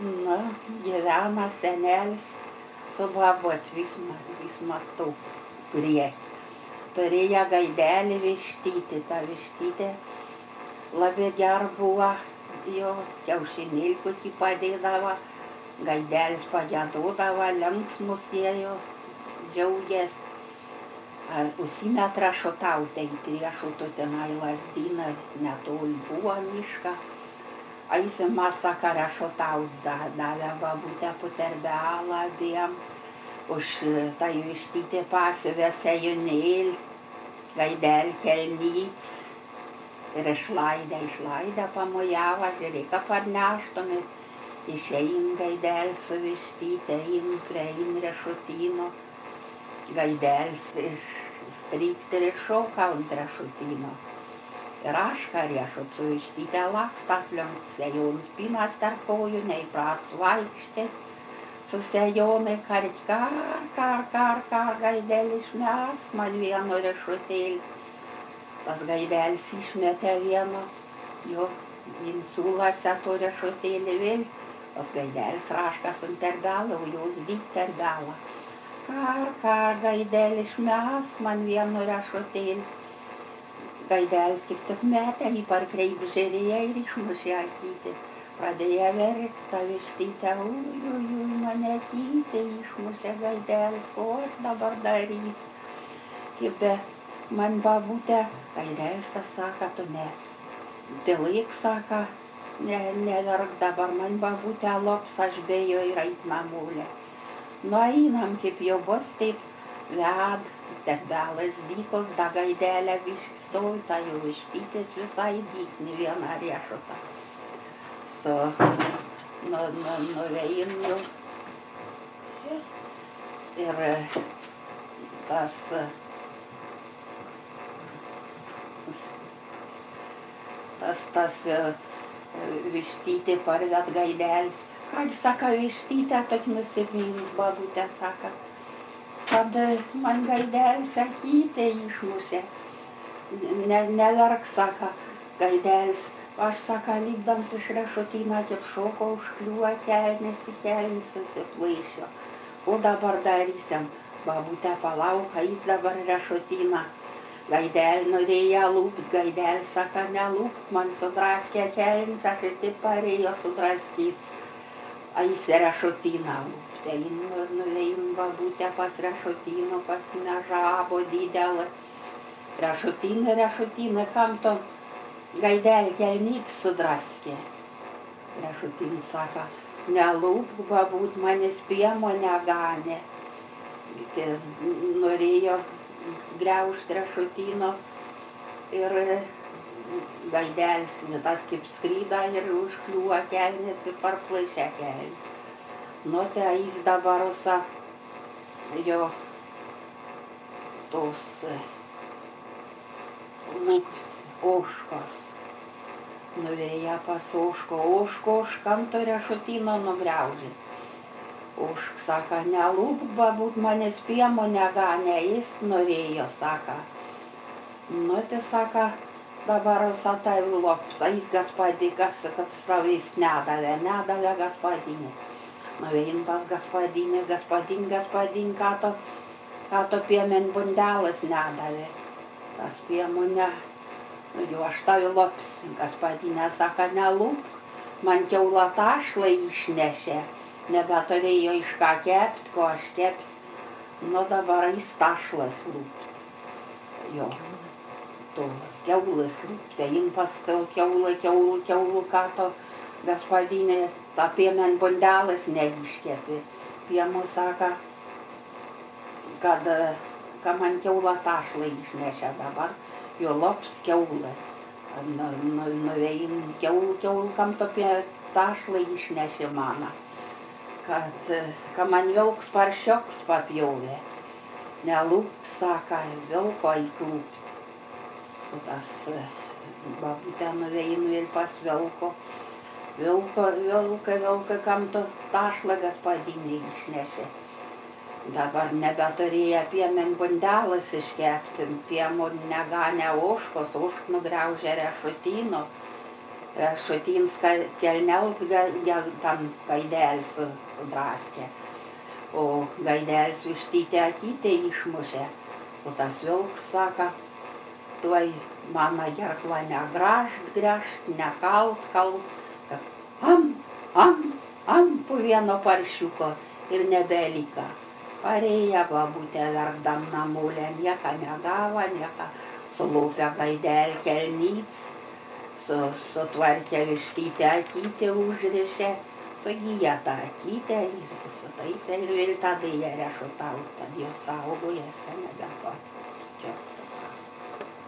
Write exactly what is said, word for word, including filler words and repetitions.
Na, gyvena senelis su babot vis, vis matau priekį. Turėjo gaidelį vištytį, ta vištytė labai ger buvo, jo kiaušinėlį kokį padėdavo, gaidelis pagėdodavo, linksmus ėjo, džiaugės. Užsimet rašotautę į riešutų tenai Lazdyną, netoli buvo mišką. Eisim masaka rašotaut, davė babutę puterbelą abiem, už tą vištytę pasiuvė sejunėlį, gaidelį kelnyts ir išlaidę, išlaidę pamojavo, žiūrėk, parneštumėt. Išein gaidelis su vištyte, ein prie ein riešutyno. Gaidelis strykti ir iššoka ant riešutyno. Ir aš ką riešut su vištyte laksta aplink sejonas, pinas tarp kojų, neįprats vaikščiot. Su sejonai kart kar, kar, kar, kar, gaidelis išmesk man vieno riešutėlį. Tas gaidelis išmetė vieno, jo, jin siūlose to riešutėlį vėl. Tas gaidelis raškas ant terbelą, o jos dyk terbelą. Kar, kar, gaidelis išmesk man vieno riešutėlį. Gaidelis kaip tik metė, jį parkreip žiūrėjo ir išmušė akytį. Pradėjo verkt tą vištytę, ui, ui, ui, mane akytį išmušė gaidelis, ko aš dabar darysiu. Kaip be man babutė, gaidelis tas saka, tu ne, tylėk, saka, ne, neverk dabar, man babutė lops, aš bejo ir eit namulė. Nu, einam, kaip jau bus, taip ved, terbelas dykos, da gaidelė biški stovi, ta jau vištytės visai dyk, ne vieną riešutą. Su, nu, nu, nuvein jau. Ir tas, tas, tas vištytė parved gaidelis. Ką saka vištytė, tok nusipyns, babutė saka, kad man gaidelis akytę išmušė. Ne, neverk, saka, gaidelis. Aš, saka, lipdams iš riešutyno, kaip šoko užkliuo kelnes į kelnes susiplaišio. O dabar darysim, babutė palauk, eis dabar riešutyną. Gaidelį norėjo lūpt, gaidelis, saka, nelūpt, man sudraskė kelnes, aš ir taip parėjo sudraskyt. Eis riešutyną lūpt. Ein ir nuvein babutė pas riešutyno, pas mežabo didelį. Riešutyną, riešutyną, kam to gaidelį kelnyts sudraskė. Riešutynas saka, nelūpk, babūt, manis piemo neganė. Norėjo griaužt riešutyno ir gaidelis, tas kaip skryda ir užkliuo kelnes ir parplaišė kelnes. Nu, tai jis dabar sa, jo, tos lūpt, oškos. Nuveja pas oško, oško oškam to riešutyno nugriaužė. Ošk, saka, nelūpk, babūt, manis piemo neganė, jis norėjo, saka. Nu, tai saka, dabar sa tai lops, jis gaspadikas, kad savais nedavė, nedavė gaspadinė. Nuvein pas gaspadinė, gaspadin, gaspadin, ką to, ką to piemen bundelas nedavė. Tas piemo ne, nu, jo aš tavi lops, gaspadinė saka, nelūpk, man kiaula tašlą išnešė, nebeturėjo iš ką kept, ko aš keps, nu dabar jis tašlas lūpt. Jo, to kiaulas lūpt, ein pas to kiaulą, kiaulų, kiaulų, ką to gaspadinė, ta piemen bundelas neiškepė. Piemu saka, kad, kad man kiaula tašlą išnešė dabar, jo lops kiaulą. Nu, nu, nuvein kiaulų, kiaulų, kam to pie tašlą išnešė mano. Kad, kad man vilks paršioks papjovė. Nelūpk, saka, vilko įklūpt. O tas babutė nuvein vėl pas vilko. Vilko, vilka, vilka, kam to tašlą gaspadinė išnešė. Dabar nebeturėjo piemen bundelas iškepti, piemo neganė oškos, ošk nugriaužė riešutyno. Rašutinska kelniaus ga, ga, tam gaidelis su, sudraskė. O gaidelis vištytę akytę išmušė. O tas vilks sako, tuoj mano gerkla negražt, gręžt, nekalt, kalt. Am, am, am po vieno paršiuko ir nebeliko. Parėjo babutė verkdam namulė, nieko negavo, nieko. Sulūpė gaidelį kelnyc, su, sutvarkė vištytę akytę, užrišė, sugyja tą akytę ir sutaisė ir vėl tada jie riešutavo, tad jos saugojas, nebeko. Čia.